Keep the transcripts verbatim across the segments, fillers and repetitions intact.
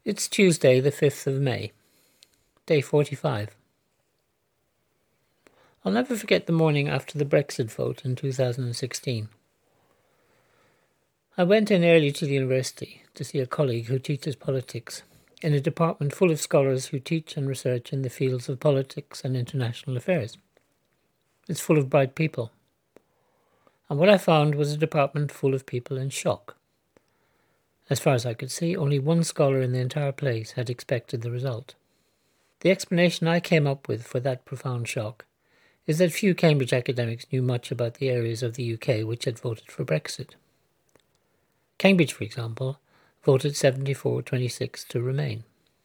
It's Tuesday, the fifth of May, day forty-five. I'll never forget the morning after the Brexit vote in two thousand sixteen. I went in early to the university to see a colleague who teaches politics in a department full of scholars who teach and research in the fields of politics and international affairs. It's full of bright people. And what I found was a department full of people in shock. As far as I could see, only one scholar in the entire place had expected the result. The explanation I came up with for that profound shock is that few Cambridge academics knew much about the areas of the U K which had voted for Brexit. Cambridge, for example, voted seventy-four twenty-six to remain.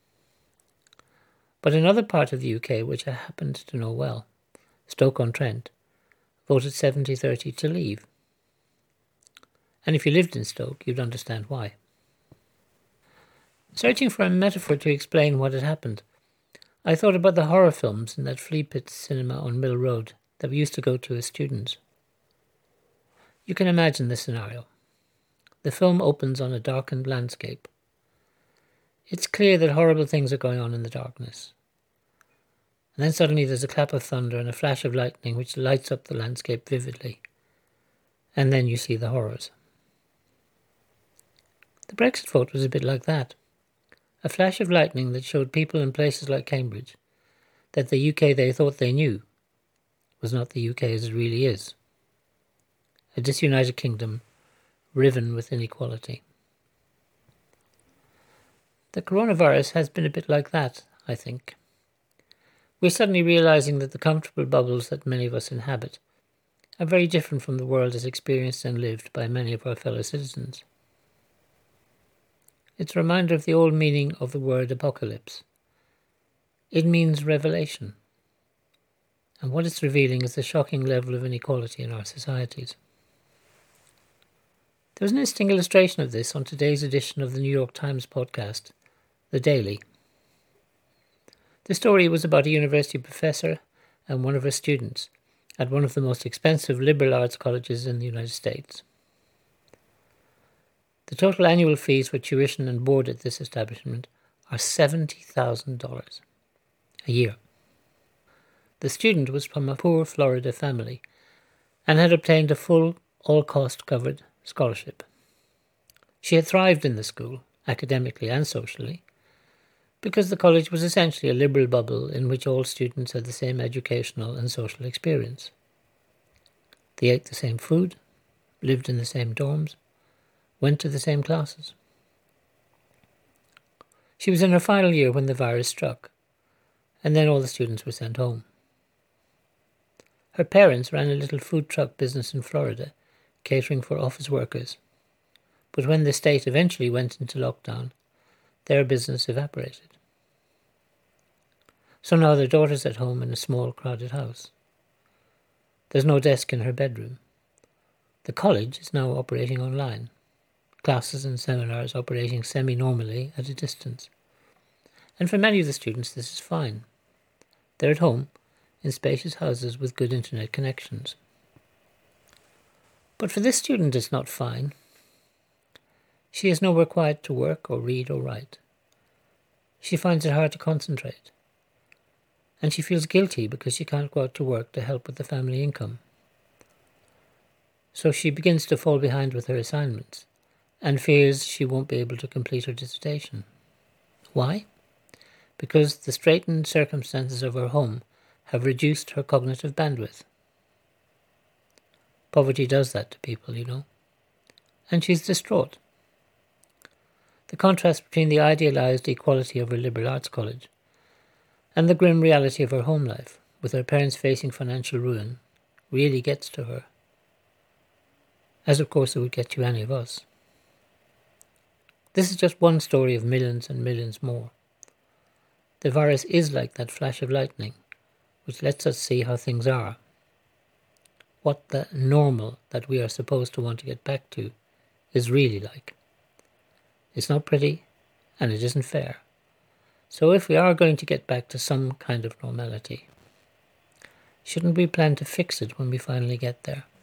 But another part of the U K which I happened to know well, Stoke-on-Trent, voted seventy thirty to leave. And if you lived in Stoke, you'd understand why. Searching for a metaphor to explain what had happened, I thought about the horror films in that Flea Pit cinema on Mill Road that we used to go to as students. You can imagine the scenario. The film opens on a darkened landscape. It's clear that horrible things are going on in the darkness. And then suddenly there's a clap of thunder and a flash of lightning which lights up the landscape vividly. And then you see the horrors. The Brexit vote was a bit like that. A flash of lightning that showed people in places like Cambridge that the U K they thought they knew was not the U K as it really is. A disunited kingdom riven with inequality. The coronavirus has been a bit like that, I think. We're suddenly realising that the comfortable bubbles that many of us inhabit are very different from the world as experienced and lived by many of our fellow citizens. It's a reminder of the old meaning of the word apocalypse. It means revelation. And what it's revealing is the shocking level of inequality in our societies. There was an interesting illustration of this on today's edition of the New York Times podcast, The Daily. The story was about a university professor and one of her students at one of the most expensive liberal arts colleges in the United States. The total annual fees for tuition and board at this establishment are seventy thousand dollars a year. The student was from a poor Florida family and had obtained a full, all-cost-covered scholarship. She had thrived in the school, academically and socially, because the college was essentially a liberal bubble in which all students had the same educational and social experience. They ate the same food, lived in the same dorms, went to the same classes. She was in her final year when the virus struck, and then all the students were sent home. Her parents ran a little food truck business in Florida, catering for office workers, but when the state eventually went into lockdown, their business evaporated. So now their daughter's at home in a small, crowded house. There's no desk in her bedroom. The college is now operating online. Classes and seminars operating semi-normally at a distance. And for many of the students this is fine. They're at home in spacious houses with good internet connections. But for this student it's not fine. She has nowhere quiet to work or read or write. She finds it hard to concentrate. And she feels guilty because she can't go out to work to help with the family income. So she begins to fall behind with her assignments and fears she won't be able to complete her dissertation. Why? Because the straitened circumstances of her home have reduced her cognitive bandwidth. Poverty does that to people, you know. And she's distraught. The contrast between the idealised equality of her liberal arts college and the grim reality of her home life, with her parents facing financial ruin, really gets to her. As of course it would get to any of us. This is just one story of millions and millions more. The virus is like that flash of lightning, which lets us see how things are. What the normal that we are supposed to want to get back to is really like. It's not pretty, and it isn't fair. So if we are going to get back to some kind of normality, shouldn't we plan to fix it when we finally get there?